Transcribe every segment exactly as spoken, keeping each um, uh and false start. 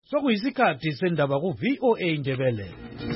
Sokuyisikhathi sendaba ku V O A Ndebele.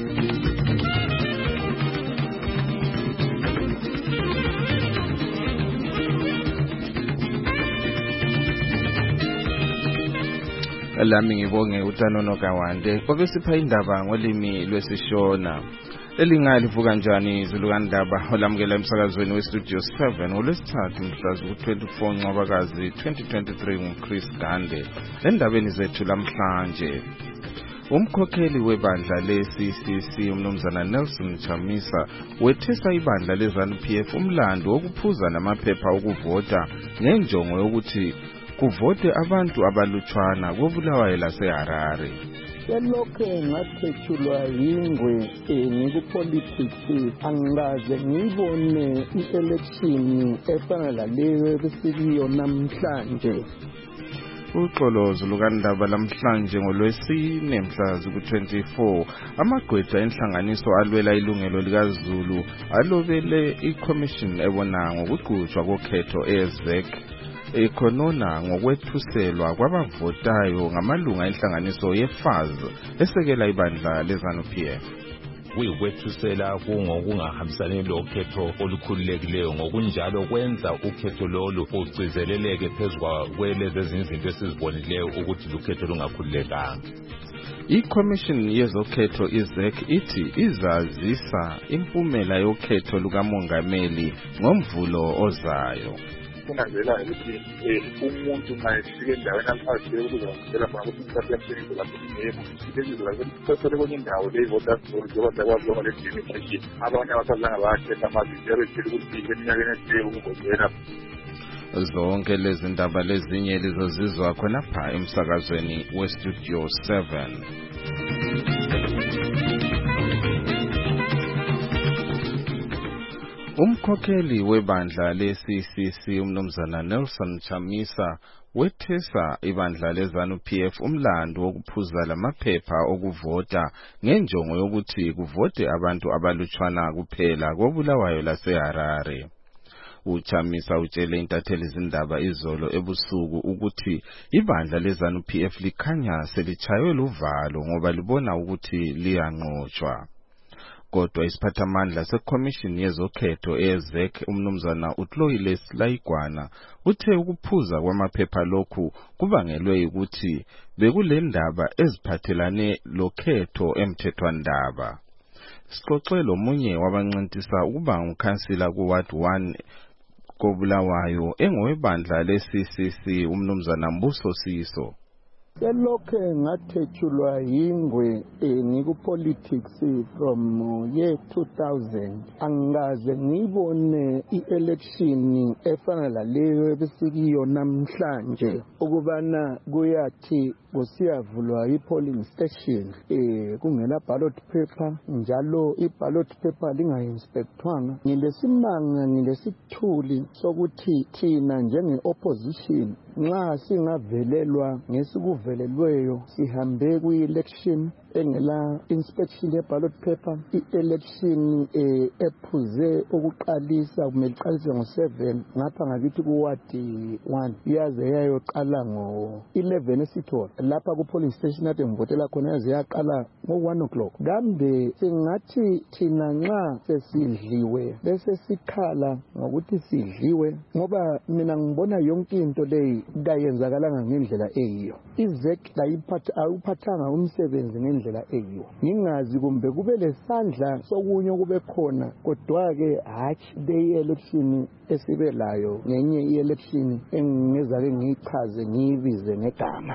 Lami ngibonge uTanono Kawande kwakesipha indaba ngolimi lwesishona. Elingali kanjani izilukandaba olamukela emsakazweni weStudio seven olwesithathu mhla twenty-four Ncwabakazi twenty twenty-three nguChris Gande. Endabeni zethu lamhlanje, umkhokheli webandla le-C C C umnumzana Nelson Chamisa wethesa ibandla le-ZANU P F umlando wokuphuza namaphepha okuvota ngenjongo yokuthi kuvote abantu abalutshwana koBulawayo laseHarare. Selokhe ngathethulwa yingwe ngikupolitics angikaze ngibone i-election efana laleyo besikiyo namhlanje. Uxolozo lukandaba lamhlanje ngolwesine mhla ku-twenty-four amagqwetha enhlanganiso alwela ilungelo likaZulu alobele iCommission ebona ngokugqutshwa kokhetho e-ZEC ekhonona ngokwethuselwa kwabavotayo ngamalunga enhlanganiso ye-F A Z esekela ibandla le-ZANU P F. Kuyikwethusela kungokungahambisani lokhetho olukhululekileyo, ngokunjalo kwenza ukhetho lolu ugcizeleleke phezulu kwelezi ezinye esizibonileyo ukuthi lukhetho lungakhululekanga. I-Commission yezokhetho i-ZEC ithi izazisa impumela yokhetho lukamongameli ngomvulo ozayo. Kunanzela ukuthi umuntu mayefika endaweni aliphathile ukuzongela khona ukuthi umthathe yamsebenzi lapho ngeke sibenzile la ukuthi kwenye indawo le voters poll njengoba kwazona le democracy abanye abasadlanga bakhetha amazizero ethile ukuthi eminyakeni ethile ukuvotela. Zonke lezi ndaba lezinye lizozizwa khonapha emsakazweni weStudio seven. Umkhokheli webandla le-C C C umnumzana Nelson Chamisa wethesa ibandla le-ZANU P F umlando wokuphuza lamaphepha okuvota ngenjongo yokuthi kuvote abantu abalutshwana kuphela koBulawayo laseHarare. uChamisa utshele intatheli izindaba izolo ebusuku ukuthi ibandla le-ZANU P F likhanya selichaywe luvalo ngoba libona ukuthi liyanqotshwa. Kodwa isiphathamandla seCommission yezokhetho e-ZEC umnumzana uTloile Silayigwana uthe ukuphuza kwamaphepha lokhu kubangelwe ukuthi bekulendaba eziphathelane lokhetho emthethwandaba. Sixoxe lomunye wabancintisa ukuba ngukhansila kuWard one koBulawayo engowebandla le-C C C umnumzana Mbuso Siso. Selokhe ngathethulwa yingwe ngikupolitics from year two thousand angikaze ngibone i-election efana laleyo besikiyo namhlanje ukubana kuyathi kusiyavulwa i-polling station eh kungela ballot paper njalo i-ballot paper linga-inspectwanga. Ngilesimanga ngilesithuli sokuthi thina njenge-opposition nxa singavelelwa ngesikuvelelweyo sihambe kwi-election engela inspection ye ballot paper, i-election eh ephuze ukuqalisa kumele iqalise ngo seven ngapha ngakithi ku ward one yaze yayoqala ngo eleven esithole lapha ku polling station ade ngivotela khona yaze yaqala ngo one o'clock. Kambe singathi thina nxa sesidliwe bese sikhala ngokuthi sidliwe ngoba mina ngibona yonke into leyi kayenzakalanga ngendlela eyiyo. iZEC layiphatha awuphathanga umsebenzi ngendlela eyiyo. Ngingazi kumbe kube lesandla sokunye kube khona kodwa ke hatshi le election esibe layo ngenye i-election engingezake ngichaze ngiyibize ngegama.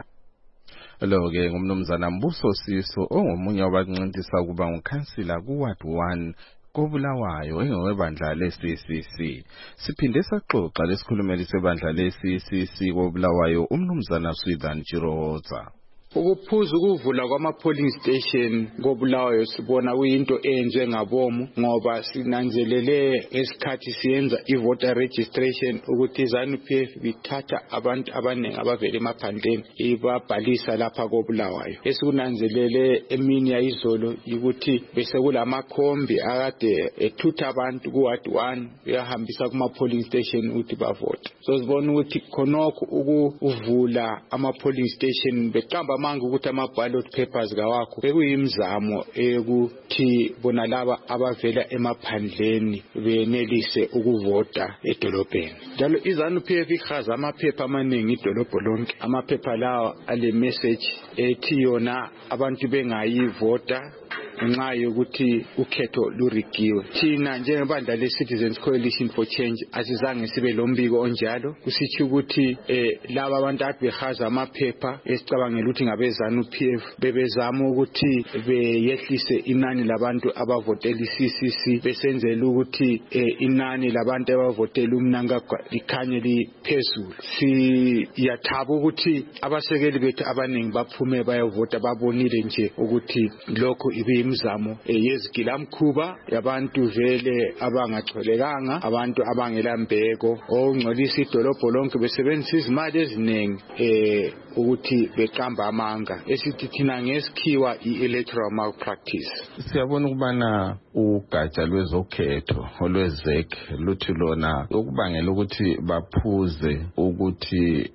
Lo ke ngumnumzana Mbuso Siso ongomunye wabancintisa ukuba ngukhansila kuWard one koBulawayo engowebandla le-C C C. Siphinde saxoxa lesikhulumeli sebandla le-C C C koBulawayo umnumzana Swithan Chiroza. Ukuphuza ukuvula kwama-polling station koBulawayo sibona kuyinto enje ngabomu ngoba sinanzelele ngesikhathi siyenza i-voter registration ukuthi iZANU P F bithatha abantu abaningi abavela emaphandleni ibabhalisa lapha koBulawayo. Esikunanzelele emini yayizolo ukuthi bese kulamakhombi akade ethutha abantu kuWard one uyahambisa kuma-polling station ukuthi bavote. So sibona ukuthi khonokho ukuvula ama-polling station beqamba amanga ukuthi ama-ballot papers kawakho bekuyimizamo ekuthi bona laba abavela emaphandleni benelise ukuvota edolobheni. Njalo iZANU-P F ichaza amaphepha amaningi idolobho lonke. Amaphepha lawa ale message ethi yona abantu bengayivota ngenxa yokuthi ukhetho lurigiwe. Thina njengebandla le-Citizens Coalition for Change asizange sibe lombiko onjalo. Kusitsho ukuthi eh, laba abantu ade behaza amaphepha esicabangela ukuthi ngabe-ZANU-P F bebezama ukuthi beyehlise inani labantu abavotela i-C C C besenzela ukuthi eh, inani labantu abavotela uMnangagwa likhanye liphezulu. Siyathaba ukuthi abasekeli bethu abaningi baphume bayavota babonile nje ukuthi lokho ibe imizamo yezigilamkhuba yabantu vele abangacholekanga, abantu abangela mbeko ongcolisa idolobho lonke besebenzisa izimali eziningi eh ukuthi beqamba amanga esithi thina ngesikhiwa i-electoral malpractice. Siyabona ukubana ugatsha lwezokhetho olwezek luthi lona ukubangela ukuthi baphuze ukuthi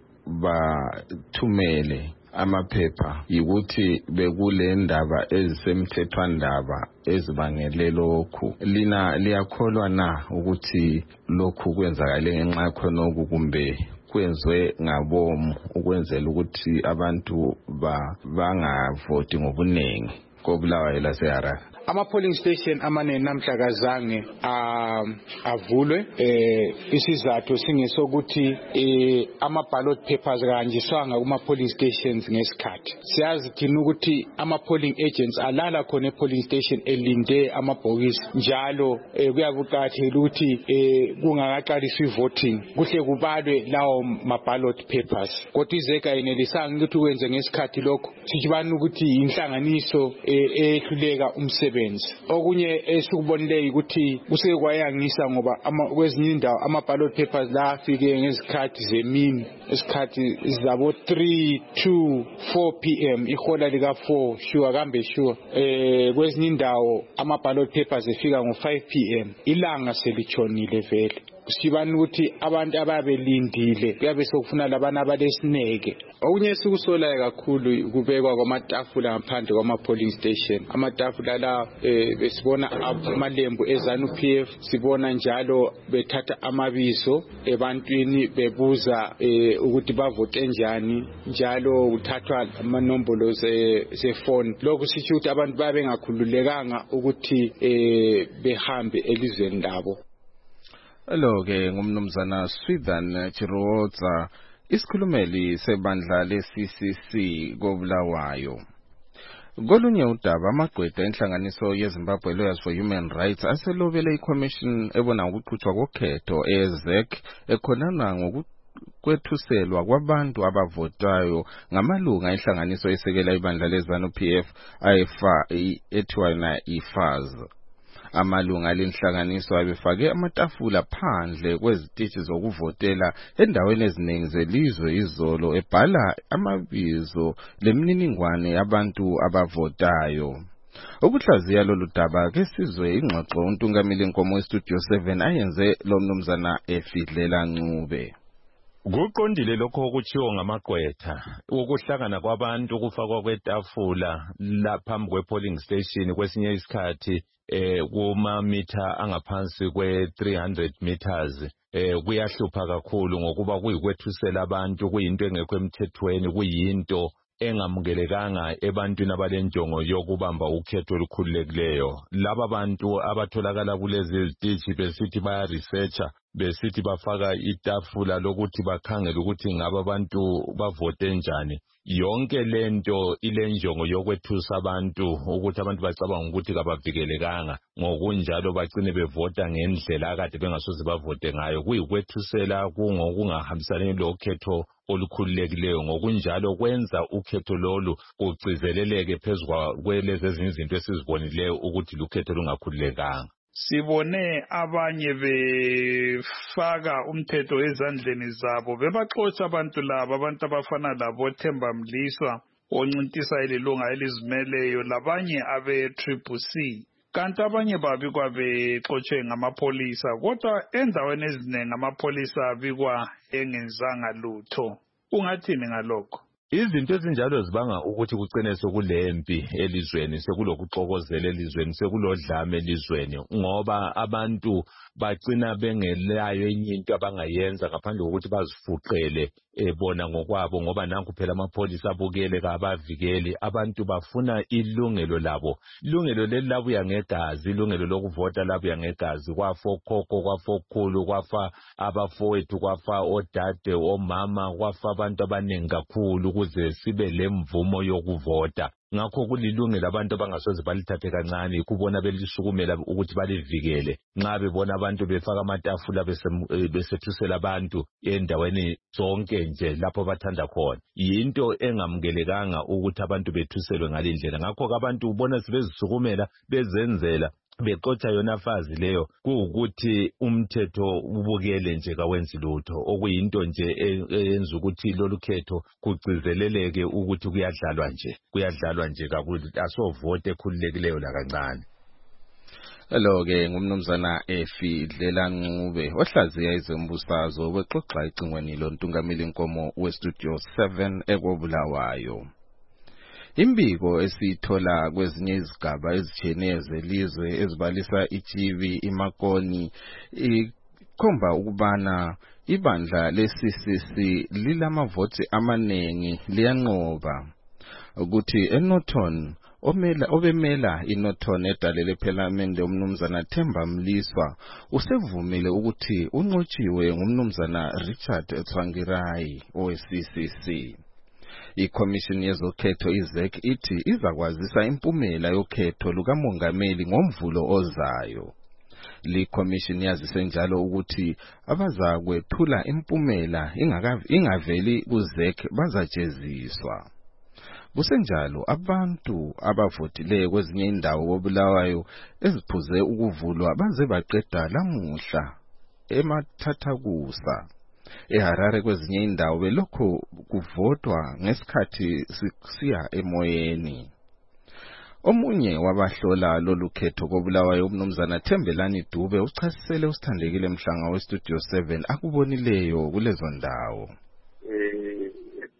bathumele amaphepha yikuthi bekule ndaba ezisemthethwandaba ezibangele lokhu. Lina liyakholwa na ukuthi lokhu kwenzakale ngenxa yakho noku kumbe kwenzwe ngabomu ukwenzela ukuthi abantu bangavoti ngobunengi koBulawayo laseHarare? Ama-polling station amaningi namhla kazange avulwe eh isizathu singesokuthi eh ama-ballot papers kanjiswanga kuma-polling stations ngesikhathi. Siyazi thina ukuthi ama-polling agents alala khona e-polling station elinde amabhokisi njalo eh kuyakuqathela ukuthi eh kungakaqaliswa i-voting kuhle kubalwe lawo ma-ballot papers. Kodwa izeka yenelisanga ukuthi ukwenze ngesikhathi lokho sijibana ukuthi inhlanganiso ehluleka umsebenzi. Okunye esikubonile ukuthi kusekwayangisa ngoba kwezinye indawo ama-ballot papers la afike ngezikhathi zemini esikhathi zabo three two four p m ihola lika four sure kambe sure eh kwezinye indawo ama-ballot papers efika ngo five p m ilanga selitshonile vele. Sibani ukuthi abantu ababelindile kuyabe sokufuna labana abalesineke. Okunye sikusolayo kakhulu kubekwa kwamatafula ngaphandle kwama-polling station. Amatafula la eh besibona amalembu eZANU-P F, sibona njalo bethatha amabizo ebantwini bebuza eh ukuthi bavote njani, njalo uthathwa amanombolo zefoni. Lokho sithi ukuthi abantu babe ngakhululekanga ukuthi eh behambe elizweni labo. Lo ke ngumnumzana Swithan Chiroza, isikhulumeli sebandla le-C C C koBulawayo. Kolunye udaba amagqwetha enhlanganiso yeZimbabwe Lawyers for Human Rights aselobele iCommission ebona ukuqhutshwa kokhetho ezek ekhonana ngokukwethuselwa kwabantu abavotayo ngamalunga enhlanganiso esekela ibandla leZANU-P F ayifa ethiwa na iFAZ. Amalunga lenhlanganiso abefake amatafula phandle kwezitishi zokuvotela endaweni eziningi zelizwe izolo ebhala amabizo lemininingwane yabantu abavotayo. Ukuhlaziya lolu daba ke sizwe ingxoxo uNtungameli Nkomo eStudio seven ayenze lo mnumzana Efidlela Ncube. Kuqondile lokho okuchiwo ngamagqwetha ukuhlangana kwabantu kufakwa kwetafula laphambi kwe-polling station kwesinye isikhathi eh kuma mitha angaphansi kwe three hundred meters eh kuyahlupha kakhulu ngokuba kuyikwethusela abantu kuyinto engekho emthethweni kuyinto engamukelekanga ebantwini abalenjongo yokubamba ukhetho olukhululekileyo. Laba bantu abatholakala kulezi zitishi besithi baya researcher besithi bafaka itafula lokuthi bakhangele ukuthi ngaba abantu bavote njani. Yonke lento ilenjongo yokwethusa abantu ukuthi abantu bacabanga ukuthi kabavikelekanga ngokunjalo bagcine bevota ngendlela akade bengasoze bavote ngayo. Kuyikwethusela kungokungahambisani lokhetho olukhululekileyo ngokunjalo kwenza ukhetho lolu kucizeleleke phezukwa kwelezi ezinye izinto esizibonileyo ukuthi lukhetho lungakhululekanga. Sibone abanye befaka umthetho ezandleni zabo bebaxotsha abantu laba abantu abafana labo Themba Mliswa oncintisa ilunga elizimeleyo labanye abe-Triple C. Kanti abanye babikwa bexotshwe ngamapolisa kodwa endaweni eziningi amapolisa abikwa engenzanga lutho. Ungathini ngalokho? Izinto ezinjalo zibanga ukuthi kugcine sekulempi elizweni, sekulokuxokozela elizweni, sekulodlame elizweni, ngoba abantu bagcina bengelayo enye into abangayenza ngaphandle kokuthi bazifuqele bona ngokwabo, ngoba nanku phela amapholisa abukele kabavikeli. Abantu bafuna ilungelo labo. Ilungelo leli labuya ngegazi, ilungelo lokuvota labuya ngegazi. Kwafa okhokho, kwafa okhulu, kwafa abafowethu, kwafa odade, omama, kwafa abantu abaningi kakhulu ukuze sibe lemvumo yokuvota. Ngakho kulilungelo abantu abangasoze balithathe kancane, kubona belisukumela ukuthi balivikele. Nxa bebona abantu befaka amatafula besethusela abantu endaweni zonke nje lapho bathanda khona, yinto engamukelekanga ukuthi abantu bethuselwe ngalindlela. Ngakho abantu ubona sebezisukumela bezenzela bexotsha yona fazi leyo, kuwukuthi umthetho ubukele nje kawenzi lutho, okuyinto nje eyenza ukuthi lolu khetho kugcizeleleke ukuthi kuyadlalwa nje kuyadlalwa nje kakhulu, asovote ekhululekileyo lakancane. Hello ke ngumnumzana Efi Dlelanqube ohlaziya izombusazwe wexoxa icingweni lontungameli inkomo westudio seven ekobulawayo. Imbiko esithola kwezinye izigaba ezitshiyeneyo zelizwe ezibalisa iTV iMakoni ikhomba ukubana ibandla le-C C C lilamavoti amanengi liyanqoba ukuthi eNorton omela obemela iNorton edalele ePhalamende umnumzana Themba Mliswa usevumile ukuthi unqotshiwe ngumnumzana Richard Tsvangirai owe-C C C. ICommission yezokhetho I Z E C ithi izakwazisa impumela yokhetho lukamongameli ngomvulo ozayo. Li commission yazise njalo ukuthi abazakwethula impumela ingaveli ku Z E C bazajeziswa. Kusenjalo abantu abavotile kwezinye indawo koBulawayo eziphuze ukuvulwa baze baqeda lamuhla eMathathakusa. eHarare kwezinye indawo belokho kuvotwa ngesikhathi siya emoyeni. Omunye wabahlola lolukhetho koBulawayo umnumzana Thembelani Dube uchasisele usithandekile Mhlanga westudio seven akubonileyo kulezo ndawo. Eh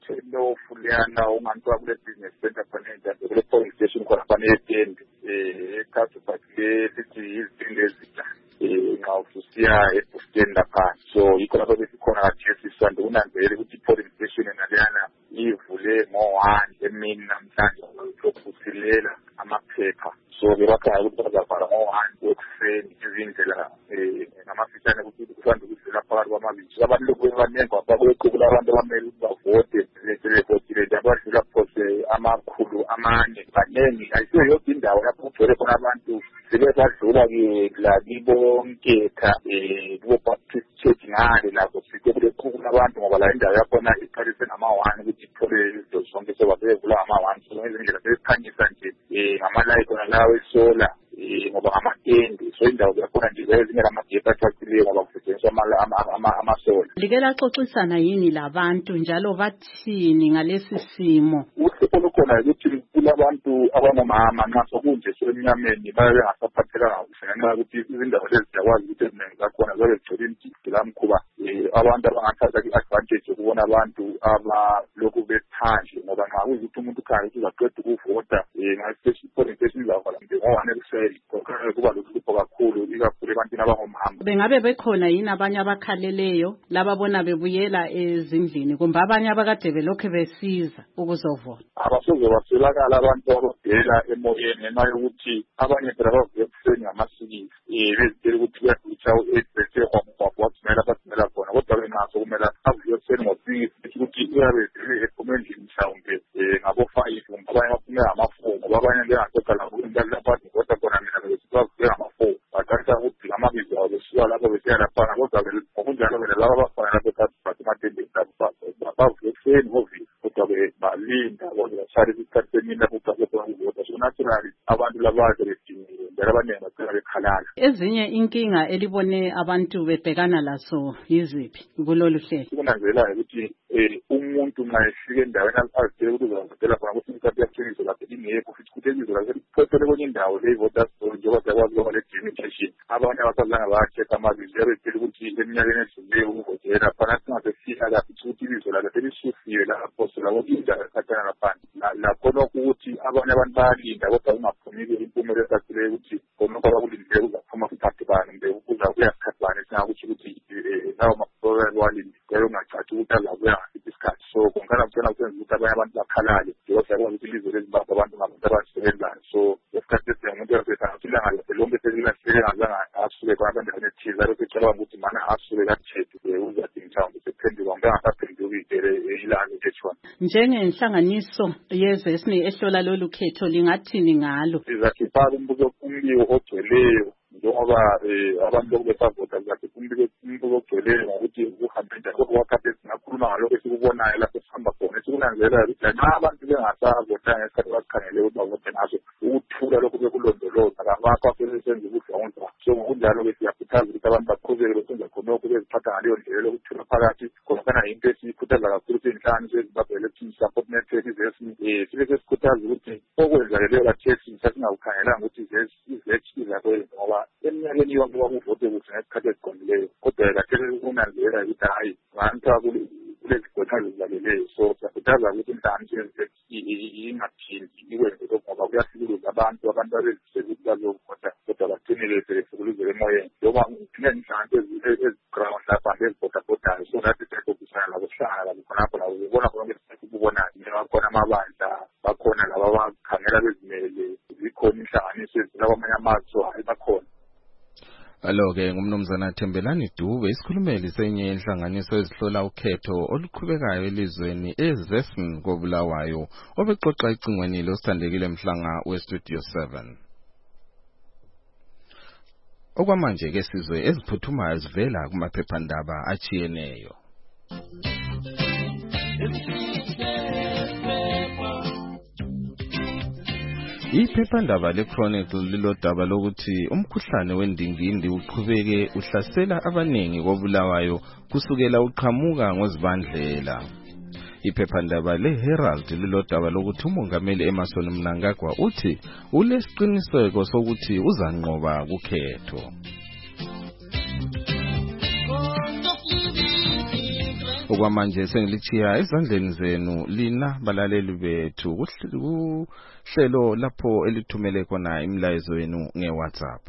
lo fuliana umantu akule business center panenda le police station kwa panenda eh kathi bakile sithi izinto ezidla eh ngawufusiya ebustenda phansi. So ikhona besikhona kaJesu sande unanzele ukuthi police station enaliyana ivule ngo one emini namhlanje ukusilela amaphepha. So bebakhaya ukuthi bazabhala ngo one ekuseni izindlela eh namafitshane ukuthi kufanele ukuzela phakathi kwamabili. Abantu lokhu banemba bakwequkula abantu abamele bavote telefotile jabadlula phose amakhulu amanye banengi ayisiyo yonke indawo lapho kugcwele khona abantu sebedlula ke la kibonketha eh kubo Baptist Church ngale lapho sikubule khulu abantu ngoba la indawo yakhona iqalise nama one ukuthi ithole izinto zonke sebabevula ama one so izindlela sezikhanyisa nje eh ngama-light khona lawo esola eh ngoba amatendi so indawo yakhona nje ezinye amagepa acacileyo ngoba kusetshenziswa amasola. Like laxoxisana yini labantu njalo bathini ngalesi simo? Uhlelo lukhona ukuthi kulabantu abangomama nxa sokunje semnyameni baye bengasaphathekanga kuhle ngenxa yokuthi izindawo lezi ziyakwazi ukuthi eziningi zakhona zabe zigcwele imijiji lamkhuba abantu abangathatha i-advantage yokubona abantu abalokhu bephandle ngoba nxa kuyikuthi umuntu ukhaya ukuthi uzaqeda ukuvota ngasepoling station zavala nje ngo-one ekuseni kuba lohlupho kakhulu ikakhulu ebantwini abangomama. Bengabe bekhona yini abanye abakhaleleyo lababona bebuyela ezindlini kumbe abanye abakade belokhu besiza ukuzovota? Abasoze baswelakala abantu abadela emoyeni ngenxa yokuthi abanye phela bavuye ekuseni ngamasikisi um bezitshela ukuthi kuyadutha u-eight kwamugwaqo wathumela abathumela khona kodwa bengaso kumele avuye ekuseni ngosikisi ukuthi uyabe ephume endlini mhlawumbe um ngabo-five abanye baphume ngama-four ngoba abanye bengasogala lapho adivota khona mina besithi bavuye ngama-four bathatha ukuthi amabizo abo besuka lapho besiya laphana kodwa ngokunjalo vele laba abafana lapho ekhasi ematendeni bavuye ekuseni ngovili kodwa balinda kodwa bahlale isikhathi semini lapho kuqakhona ukuvota so naturally abantu labade bedingile njalo abaningi bacela bekhalala. Ezinye inkinga elibone abantu bebhekana lazo yiziphi kulolu hlelo? Kunanzelayo ukuthi umuntu nxa efika endaweni azitshele ukuthi uzavotela khona ukuthi imikhathi yakuthengisa lapho ingekho futhi ukuthi ilizwe lakhe liphethele kwenye indawo le i-voters poll njengoba siyakwazi ngoba le-demarcation abanye abasazange bayakhetha amabizo yabetshela ukuthi eminyakeni edlulileyo ukuvotela khona singasefika lapho ukuthi ilizwe lakhe selisusiwe lapho solabo indawo ekhathana laphansi lakhona ukuthi abanye abantu bayalinda kodwa kungaphumile impumela esacileyo ukuthi khonokho abakulindileyo kuzaphuma sikhathi bani mbe kuza kuya sikhathi bani singakutsho ukuthi lawo maprogrami walindileyo ungacathi ukuthi azakuya ngasiphi isikhathi so kungana kutshena kusenza ukuthi abanye abantu bakhalale njengoba siyakwazi ukuthi ilizwe lezimbabwe abantu ngabantu abasebenzayo so esikhathi esinye umuntu uyasethanga ukuthi ilanga lakhe lonke selilahleke ngazange asuke khona abantu endaweni ethize abe secabanga ukuthi mana asuke kathethe uzathi mthawumbe sephenduka umntu angasaphenduki ilanga etshona. Njengenhlanganiso yezwe esine ehlola lolu khetho lingathini ngalo? Sizakhipha umbiko umbiko ogcweleyo njengoba abantu besavota zathi umbiko ogcweleyo ngokuthi uhambe njani kodwa wakhathi singakhuluma ngalokho esikubonayo lapho sihamba khona esikunanzelela ukuthi nxa abantu bengasavota ngesikhathi basikhangele ukuthi bavote ngaso ukuthula lokhu bekulondoloza kabakho asebesenza ukudlonza so ngokunjalo-ke siyakhuthaza ukuthi abantu baqhubeke besenza khonokho beziphatha ngaleyo ndlela lokuthula phakathi khonokana yinto esiyikhuthaza kakhulu siyinhlangano sezimbabwe electoral support network izesi sibe sesikhuthaza ukuthi okwenzakeleyo kathesi sasingakukhangelanga ukuthi izesi izakwele ngoba eminyakeni yonke kwakuvote kuhle ngesikhathi esiqondileyo kodwa kathesi kunanzelela ukuthi hayi nganthiwa kulezigwetha zizaleleyo so siyakhuthaza ukuthi inhlanganiso ingaphindi ikwenze lokhu ngoba kuyasikuluza abantu abantu abezisele ukuthi bazovota kodwa bagcinile sebesikuluze emoyeni njengoba kuphinde inhlanganiso eziground lapha ezivota-votayo so nathi siyakhombisana labo sihlangana labo khonapho labo ubona konke sikubonayo bakhona amabandla bakhona laba abakhangela bezimele zikhona inhlanganiso ezilakwamanye amazwe so hayi bakhona. Alo-ke ngumnumzana Thembelani Dube isikhulumeli senye inhlanganiso ezihlola ukhetho oluqhubekayo elizweni eZesn koBulawayo obexoxa icingweni losithandekile mhlanga weStudio seven. Okwamanje ke sizwe eziphuthumayo zivela kumaphephandaba achiyeneyo. Iphephandaba leChronicle lilodaba lokuthi umkhuhlane wendingindi uqhubeke uhlasela abaningi koBulawayo kusukela uqhamuka ngozibandlela. Iphephandaba leHerald lilodaba lokuthi umongameli Emmerson Mnangagwa uthi ulesiqiniseko sokuthi uzanqoba kukhetho. Okwamanje sengilichiya ezandleni zenu lina balaleli bethu kuhlelo lapho elithumele khona imilayezo yenu ngeWhatsApp.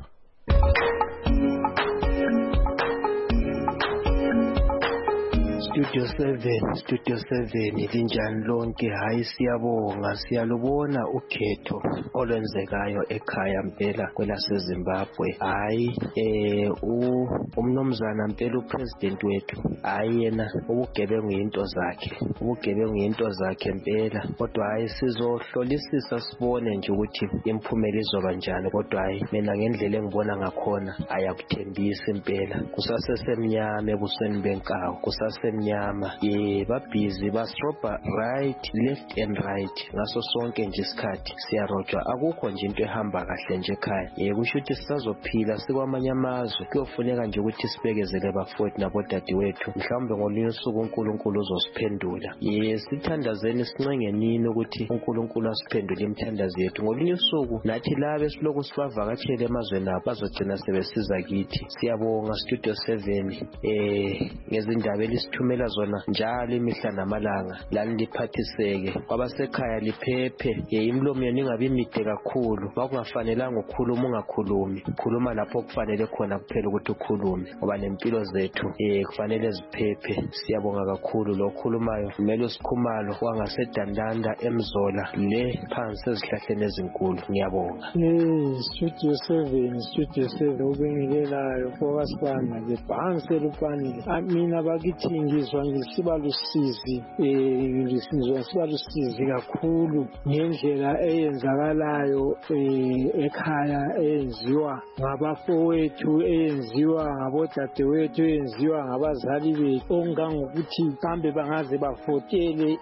Studio seven, Studio seven, linjani lonke? Hayi siyabonga, siyalubona ukhetho olwenzekayo ekhaya mpela kwelaseZimbabwe. Hayi eh umnomzana mpela upresident wethu, hayi yena ubugebengu into zakhe, ubugebengu into zakhe mpela. Kodwa hayi sizohlolisisa sibone nje ukuthi imphumela izoba njani, kodwa hayi mina ngendlela engibona ngakhona ayakuthembisa impela. Kusasesemnyama ebusweni benkawu, kusase mnyama ye babhizi bastroba right left and right ngaso sonke nje isikhathi siyarojwa, akukho nje into ehamba kahle nje ekhaya. Ye kusho ukuthi sisazophila sikwamanye amazwe, kuyofuneka nje ukuthi sibekezele bafowethu nabodade wethu, mhlawumbe ngolunye usuku uNkulunkulu uzosiphendula. Ye sithandazeni sincenge nini ukuthi uNkulunkulu asiphendule imithandazo yethu. Ngolunye usuku nathi labe siloku sibavakatshele emazweni abo bazogcina sebesiza kithi. Siyabonga Studio seven eh ngezindaba elisithumela zona njalo imihla namalanga, lani liphathiseke kwabasekhaya liphephe. Ye imlomo yenu ingabi mide kakhulu, makungafanelanga ukhuluma ungakhulumi, khuluma lapho kufanele khona kuphela ukuthi ukhulume, ngoba nempilo zethu eh kufanele ziphephe. Siyabonga kakhulu lo khulumayo kumele usikhumalo wangasedandanda emzola le phansi ezihlahleni ezinkulu. Ngiyabonga. Eh Studio seven, Studio seven ubengilelayo fokasibana le bhansi eluphanile. Mina bakithi ngizwa ngisiba lusizi eh ngisizwa siba lusizi kakhulu ngendlela eyenzakalayo eh ekhaya, eyenziwa ngabafowethu, eyenziwa ngabodadewethu, eyenziwa ngabazali bethu, ongangokuthi kambe bangaze bavotele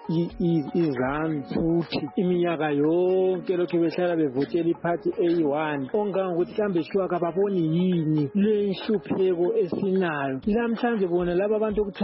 izanu futhi iminyaka yonke lokho behlala bevotela iphathi eyi one, ongangokuthi kambe shuwa kababoni yini le nhlupheko esinayo namhlanje. Bona laba abantu okuthiwa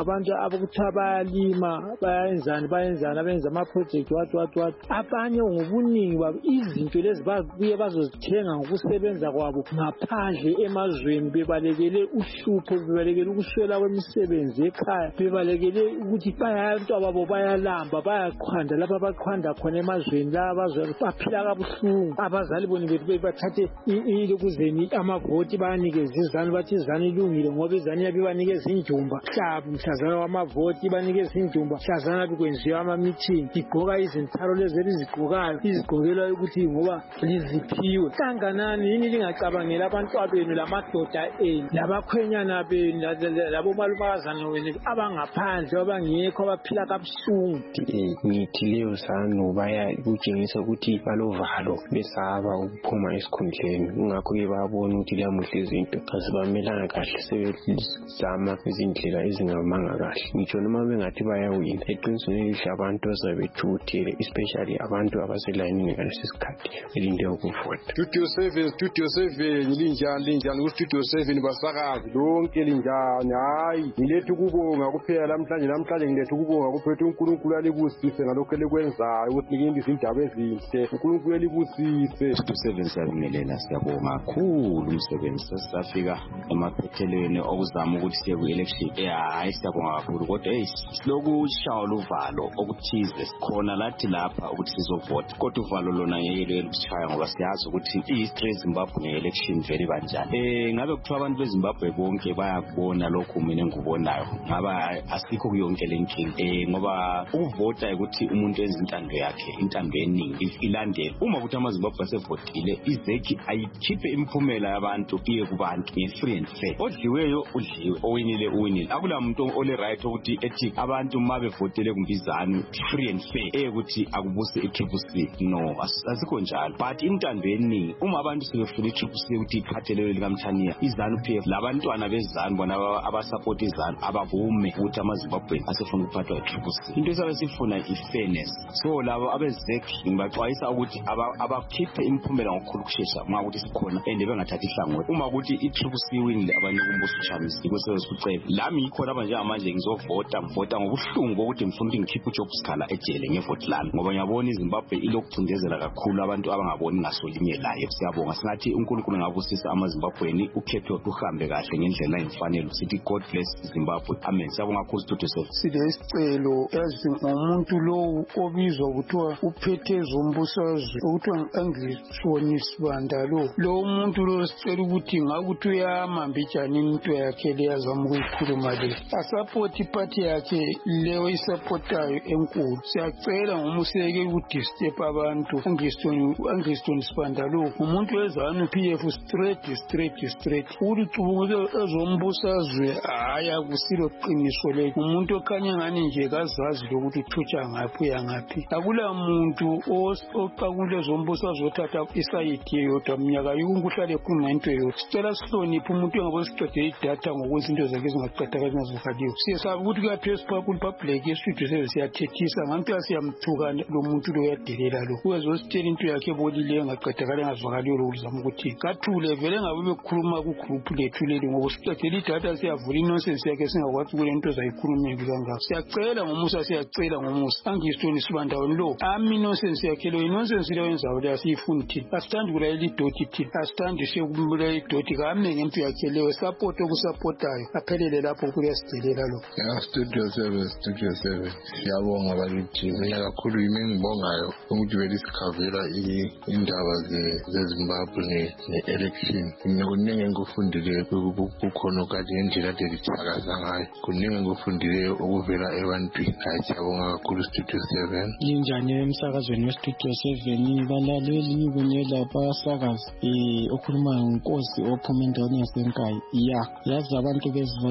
abantu abakuthi bayalima bayenzani bayenzani abenza ama-project wathi wathi wathi abanye ngobuningi babo izinto lezi babuye bazozithenga ngokusebenza kwabo ngaphandle emazweni bebalekele uhlupho bebalekele ukuswela kwemisebenzi ekhaya bebalekele ukuthi bayantu ababo bayalamba bayaqhwanda lapha baqhwanda khona emazweni la baphila kabuhlungu abazali boni bethu bathathe ilokuzeni amavoti banikeze izanu bathi izanu ilungile ngoba izanu yabe banikeze injumba mhlazana wamavoti banikeze injumba mhlazana bekwenziwa ama-meeting igqoka izintharo lezi elizigqokayo izigqokelwa ukuthi ngoba liziphiwe kanganani yini lingacabangela abantwabenu lamadoda enu labakhwenyana benu labomalumakazana wenu abangaphandle abangekho abaphila kabuhlungu. Ngithi leyo sanu baya kutshengisa ukuthi balovalo besaba ukuphuma esikhundleni kungakho-ke babona ukuthi lamuhle izinto azibamelanga kahle sebezama izindlela ezingamanga kahle ngitsho noma bengathi bayawina eqinisweni elihle abantu bazabethukuthele especially abantu abaselayinini ngalesi sikhathi elinde ukuvota. Studio seven Studio seven linjani linjani ku-Studio seven basakazi lonke linjani hayi ngilethe ukubonga kuphela namhlanje namhlanje ngilethe ukubonga kuphethe uNkulunkulu alibusise ngalokho elikwenzayo ukuthi nikinde izindaba ezinhle uNkulunkulu alibusise. Studio seven siyabingelela siyabonga kakhulu umsebenzi sesafika emaphethelweni okuzama ukuthi siye ku-election hayi siyabonga kakhulu kodwa hey siloku shawa luvalo okuthize sikhona lathi lapha ukuthi sizovota kodwa uvalo lona ngeke lushaya ngoba siyazi ukuthi i-history eZimbabwe nge-election vele banjani. Eh ngabe kuthiwa abantu beZimbabwe bonke bayakubona lokhu mina engikubonayo ngaba asikho kuyonke lenkinga eh ngoba ukuvota ukuthi umuntu enza intando yakhe intando eningi ilandela uma kuthi amaZimbabwe asevotile izeki ayikhiphe imiphumela yabantu iye kubantu nge-free and fair odliweyo udliwe owinile uwinile akula muntu ole right ukuthi ethi abantu uma bevotele kumbizana free and fair eh ukuthi akubuse i-triple C no asikho njalo but intando eningi uma abantu sebefuna i-triple C ukuthi iphathelele likaMthaniya izanu P F labantwana bezanu bona abasupport izanu abavume ukuthi amaZimbabwe asefuna ukuphathwa i-triple C into esabe sifuna i-fairness so labo abezeki ngibaxwayisa ukuthi abakhiphe imiphumela ngokukhulu kushesha uma ukuthi sikhona ende bengathathi ihlangothi uma ukuthi i-triple C winile abanye kumbuso chamisi kwesebe sikucela lami yikhona aba njengamanje ngizovota ngivota ngobuhlungu bokuthi ngifuna ukuthi ngikhiphe uJob Sikhala ejele ngevote lami ngoba ngiyabona iZimbabwe ilokucindezela kakhulu abantu abangaboni ngasolinye layo siyabonga singathi uNkulunkulu ngabusisa amaZimbabweni ukhetho uhambe kahle ngendlela emfanele sithi God bless Zimbabwe amen siyabonga kakhulu Studio seven. Silesicelo yazi umuntu lo obizwa kuthiwa uphethe zombusazwe ukuthiwa angishoni sibanda lo lo umuntu lo sicela ukuthi ngakuthi uyamambijana into yakhe leyazama ukuyikhuluma le asupport party yakhe leyo isupportayo enkulu siyacela ngomuseke ukudisturb abantu angishoni angishoni sibanda lo umuntu wezanu P F straight straight straight ukuthi tubuke ezombusazwe haya kusilo qiniso le umuntu okhanya ngani nje kazazi lokuthi uthutsha ngaphi uyangaphi akula muntu oqakule zombusazwe othatha isayiti yodwa minyaka yonke uhlale khuluma into yodwa sicela sihloniphe umuntu engabo siqede idatha ngokwezinto zakhe zingaqedakala zingazivaliwe siyesaba ukuthi kuyaphesi phakule public yestudio seven siyathethisa ngantula siyamthuka lo muntu lo yadelela lo uyazositshela into yakhe ebolileyo engaqedakala engazivakaliyo lo uzama ukuthi kathule vele ngabe bekhuluma ku-group lethu leli ngoba siqedela idatha siyavula inonsense yakhe singakwazi kule nto zayikhulumeki kangako siyacela ngomusa siyacela ngomusa angishoni sibandaweni lo ami inonsense yakhe lo inonsense leyo yenzayo leyo asiyifuni thina asithandi kulalela idoti thina asithandi sekumbulalela idoti kame ngento yakhe leyo support okusupportayo aphelele lapho kuyasidelela lo. Ya Studio seven Studio seven siyabonga bakithi mina kakhulu yimi engibongayo ukuthi vele sikhavela indaba zeZimbabwe ne-election mina kuningi engikufundile kukhona kade ngendlela kade lithakaza ngayo kuningi engikufundile okuvela ebantwini hayi siyabonga kakhulu Studio seven. Linjani emsakazweni weStudio seven balaleli ngibonela abasakazi eh okhuluma ngenkosi ophuma endaweni yasenkayi ya yazi abantu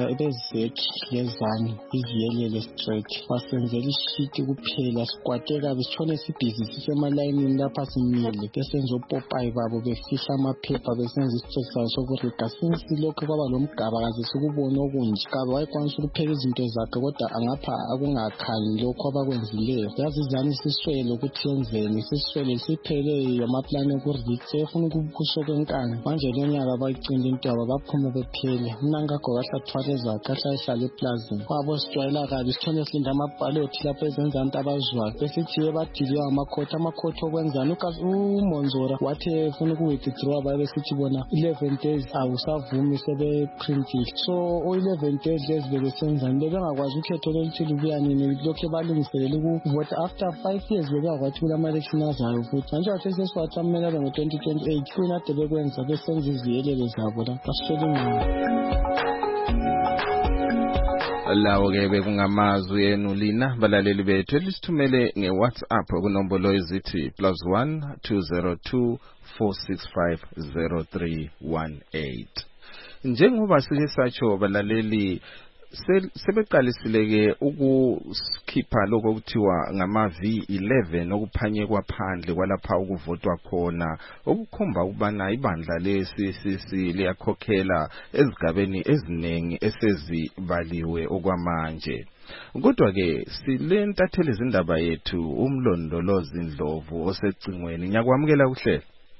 bezeki lezani iziyelele straight basenzela ishiti kuphela sikwateka bisithone sibhizi sisemayinini lapha simile besenza opopayi babo befihla amaphepha besenza isihloko sokurika since lokho kwaba lomgaba kaze sikubona okunje gaba wayekwanisa ukupheka izinto zakhe kodwa angapha akungakhali lokho abakwenzileyo yazi izani siswele ukuthi yenzeni siswele siphele amaplani okurika sefuna ukukusho kwenkani manje lenyaka bayicinde into yabo baphume bephele mna ngakho kahlathwale zakhe ahlahlale eplazini kwabo sijwayela kabi sithole silinda amabhalothi lapho ezenzani into abazwayo besithi badiliwa amakhoti amakhoti okwenzani uMonzora wathi ufuna ukuwithdraw babe sithi bona eleven days awusavumi sebeprintile so o eleven days lezi bebesenzani bebengakwazi ukhetho loluthi lubuya nini lokhu balungiselele ukuvota after five years bebekwathi kulama election azayo futhi manje wathi sesiwathi amele ngo twenty twenty-eight kuyina ade bekwenza besenza iziyelelo zabo la basishele ngini lawo ke bekungamazwi enu lina balaleli bethu elisithumele ngeWhatsApp kunombolo ezithi plus one two zero two four six five zero three one eight. Njengoba sike satsho balaleli sebeqalisile ke ukukhipha lokho okuthiwa ngama V eleven okuphanyekwa phandle kwalapha ukuvotwa khona okukhomba ukubana ibandla le-C C C liyakhokhela ezigabeni eziningi esezibaliwe okwamanje. Kodwa ke silentathele izindaba yethu uMlondolozi Ndlovu osecingweni. Ngiyakwamukela kuhle.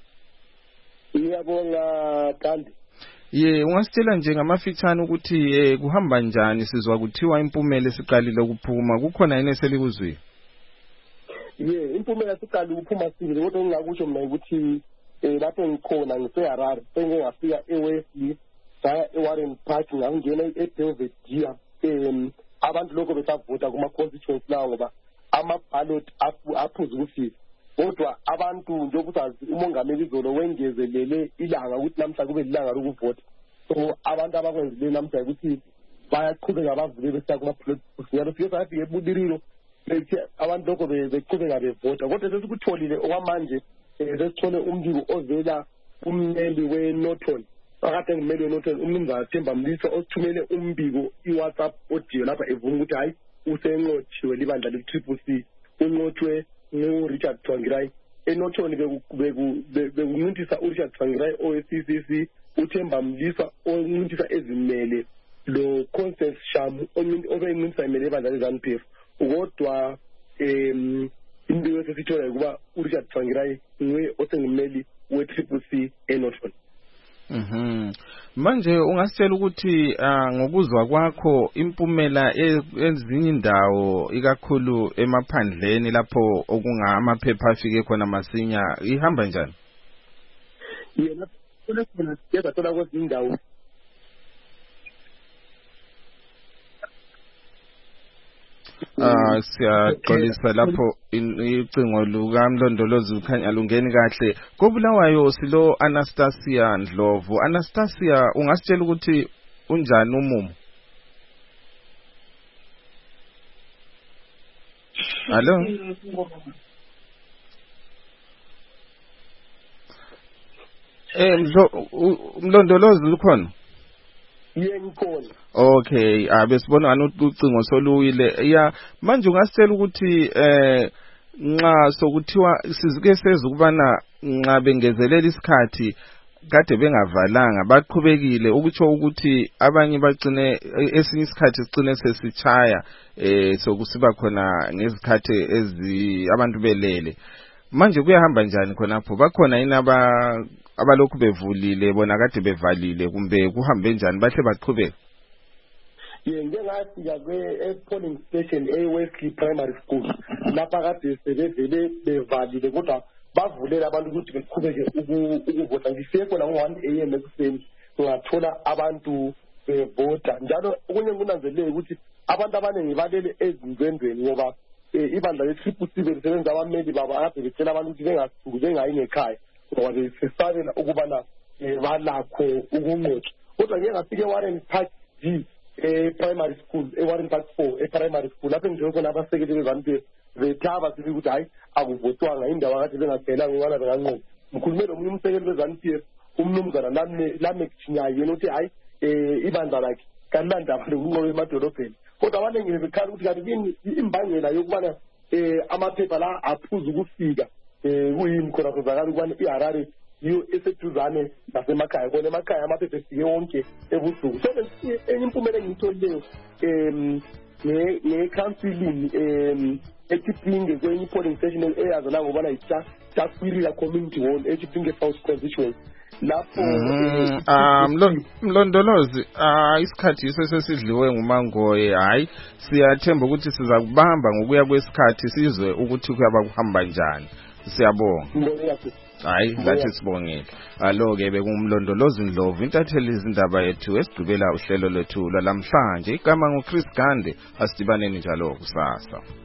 Ngiyabonga kandi. Ye ungasitshela nje ngamafitshane ukuthi eh kuhamba njani sizwa kuthiwa impumela esiqalile ukuphuma kukhona yini eselikuzwi? Ye impumela esiqalile ukuphuma sibili kodwa engingakusho mina ukuthi eh lapho ngikhona ngiseHarare sengingafika eWest saya eWarren Park ngangena eBelvedere em abantu lokho besavota kuma constituency lawo ngoba ama ballot aphuza ukufika kodwa abantu njengokuthi umongameli izolo wengezelele ilanga ukuthi namhla kube ilanga lokuvota so abantu abakwenzile namhla ukuthi bayaqhubeka bavule besiya kuma plot siyalo fike sathi ebudiriro bethi abantu lokho beqhubeka bevota kodwa sesikutholile okwamanje sesithole umbiko ovela ummeli weNorton akade ngimeli weNorton umnumzana Themba Mlisa osithumele umbiko iWhatsApp audio lapha evuma ukuthi hayi usenqotshiwe libandla le-Triple C unqotshwe nguRichard Tsvangirai eNorton bekunqintisa uRichard Tsvangirai o-C C C uThemba Mlisa onqintisa ezimele lo Constance Shamu obenqintisa imele ebandla le-ZANU-P F kodwa em imbiko esithola ukuba uRichard Tsvangirai nguye osengumeli we-Triple C eNorton. Mhm. Manje ungasitshela ukuthi ngokuzwa kwakho impumela ezinye indawo ikakhulu emaphandleni lapho okungamaphepha afike khona masinya ihamba njani? Yena kule khona siyeza thola kwezinye indawo Ah siyaxolisa lapho icingo lukaMlondolozi ukhanya lungeni kahle. Kobulawayo silo Anastasia Ndlovu. Anastasia ungasitshela ukuthi unjani umumo? Hello? Eh Mlondolozi ukhona? Yengikhona. Okay, abesibona ukuthi ucingo soluwile. Ya manje ungasitshela ukuthi eh nxa sokuthiwa sizike seza ukubana nxa bengezelela isikhathi kade bengavalanga baqhubekile ukutsho ukuthi abanye bacine esinye isikhathi sicine sesichaya eh sokusiba khona ngezikhathi ezi abantu belele. Manje kuyahamba njani khonapho? Bakhona yini aba abalokhu bevulile bona kade bevalile kumbe kuhambe njani bahle baqhubeka? Ye ngengafika kwe polling station eWesley Primary School lapha kade sebevele bevalile kodwa bavulela abantu ukuthi beqhubeke ukuvota. Ngifike khona ngo one A M ekuseni ngathola abantu bevota njalo okunye kunanzelele ukuthi abantu abaningi balele ezindwendweni ngoba ibandla le-Triple C besebenza abameli baba kade betshela abantu ukuthi bengasuki bengayi ngekhaya ngoba besesabela ukubana balakho ukunqotshwa kodwa ngeke ngafike eWarren Park G e-primary school eWarren Park four e-primary school lapho engithe khona abasekeli bezantu bethaba sithi ukuthi hayi akuvotwanga indawo akade bengacelanga ukubana benganqoba. Ngikhulume nomunye umsekeli bezantu P F umnumzana Lamek Chinyayi yena uthi hayi ibandla lakhe kanandaba lokunqoba emadolobheni kodwa abaningi bekhala ukuthi kanti yini imbangela yokubana amaphepha la aphuza ukufika kuyini khona kuzakala ukubana iHarare yiyo eseduzane nasemakhaya kona emakhaya amaphepha efike wonke ebusuku. So enye impumela engiyitholileyo um nge-counseling um eThipinge kwenye polling station eyazana ngobana yiTakwirira community hall eThipinge South constituency lapho ah mlondolozi ah isikhathi sesidliwe ngumangoye hayi siyathemba ukuthi siza kubamba ngokuya kwesikhathi sizwe ukuthi kuyaba kuhamba njani siyabonga hayi lathi sibongile alo ke bekungumlondolozi Ndlovu intatheli izindaba yethu esigqibela uhlelo lwethu lwalamhlanje igama nguChris Gande asidibaneni njalo kusasa.